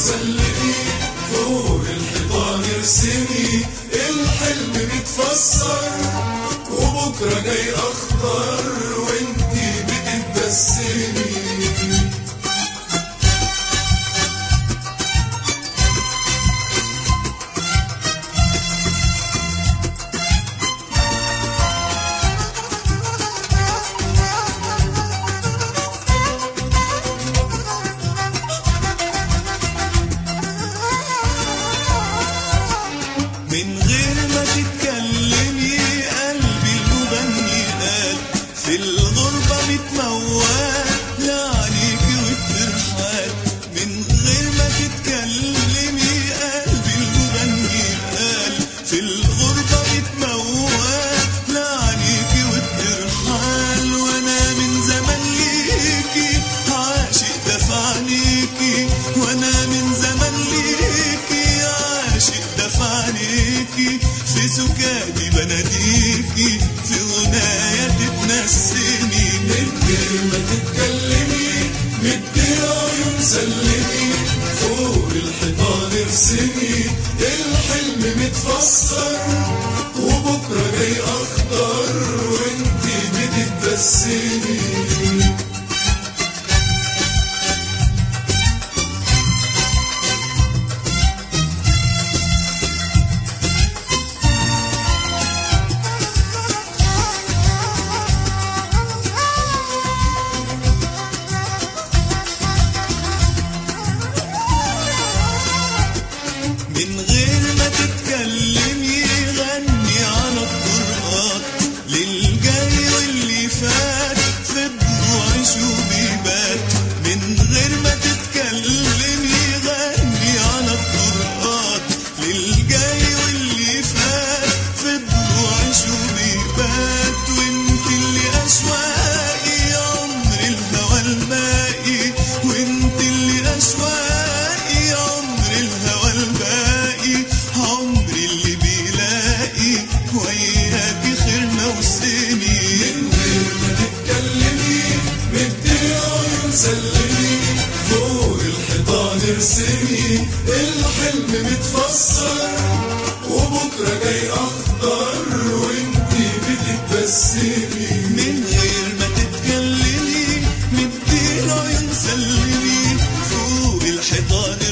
سلمي، فوق الحيطان ارسمي، الحلم متفسر وبكرة جاي أخضر وانتي بتتبسمي. من غير ما تتكلمي قلبي المغني قال في الغربة متموال لعنيكي وبترحال. من غير ما تتكلمي قلبي المغني قال في الغربة متموال لعنيكي وبترحال. وانا من زمان ليكي عاشق دفع عنيكي، وانا من زمان ليكي عاشق دفع عنيكي، في سكاتي بناديكي في غنايا تتنسمي. من غير ما تتكلمي مدي عيون سلمي، فوق الحيطان ارسمي، الحلم متفسر وبكرة جاي أخضر وانتي بتتبسمي. من غير ما تتكلمي غني على الطرقات للجاي واللي فات في الضوء شوبيبات. من غير ما تتكلمي غني على الطرقات للجاي واللي فات في الضوء شوبيبات. وانت اللي أشواقي عمر الهوى الباقي، وانت اللي أشواقي عمر الهوى الباقي، عمري اللي بيلاقي وياكي خير موسمي. من غير ما تتكلمي مدي عيون سلمي، فوق الحيطان ارسمي، الحلم متفسر وبكرة جاي أخضر وانتي بتتبسمي. من غير ما تتكلمي مدي العيون سلمي، فوق الحيطان